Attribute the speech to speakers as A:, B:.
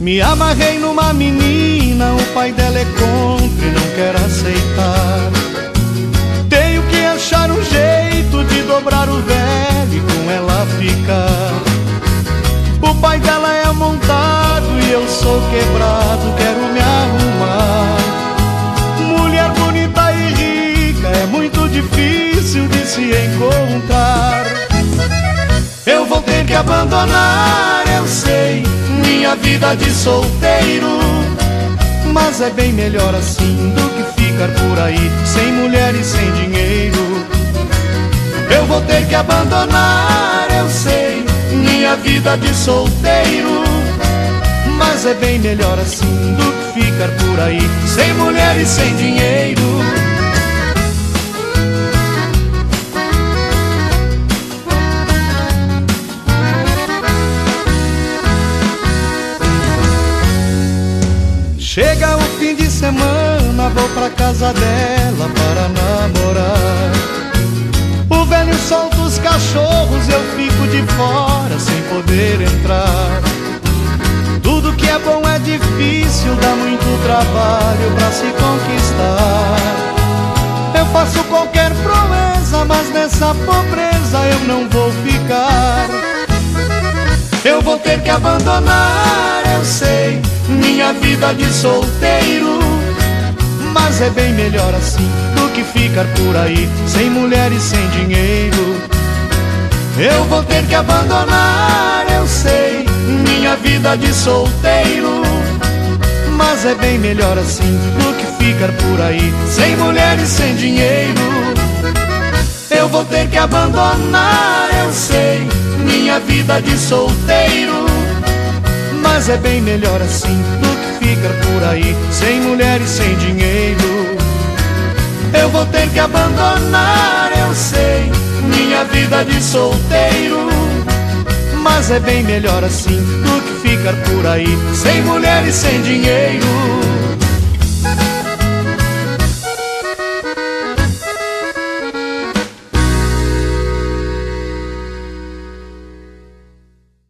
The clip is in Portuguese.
A: Me amarrei numa menina, o pai dela é contra e não quer aceitar. Tenho que achar um jeito de dobrar o velho e com ela ficar. O pai dela é montado e eu sou quebrado, quero me arrumar. Mulher bonita e rica é muito difícil de se encontrar. Eu vou ter que abandonar, eu sei, minha vida de solteiro, mas é bem melhor assim do que ficar por aí sem mulher e sem dinheiro. Eu vou ter que abandonar, eu sei, minha vida de solteiro, mas é bem melhor assim do que ficar por aí sem mulher e sem dinheiro. Chega o fim de semana, vou pra casa dela para namorar. O velho solta os cachorros, eu fico de fora sem poder entrar. Tudo que é bom é difícil, dá muito trabalho pra se conquistar. Eu faço qualquer proeza, mas nessa pobreza eu não vou ficar. Eu vou ter que abandonar, eu sei, minha vida de solteiro, mas é bem melhor assim do que ficar por aí sem mulher e sem dinheiro. Eu vou ter que abandonar, eu sei, minha vida de solteiro, mas é bem melhor assim do que ficar por aí sem mulher e sem dinheiro. Eu vou ter que abandonar, eu sei, minha vida de solteiro, mas é bem melhor assim do que ficar por aí sem mulher e sem dinheiro. Eu vou ter que abandonar, eu sei, minha vida de solteiro, mas é bem melhor assim do que ficar por aí sem mulher e sem dinheiro.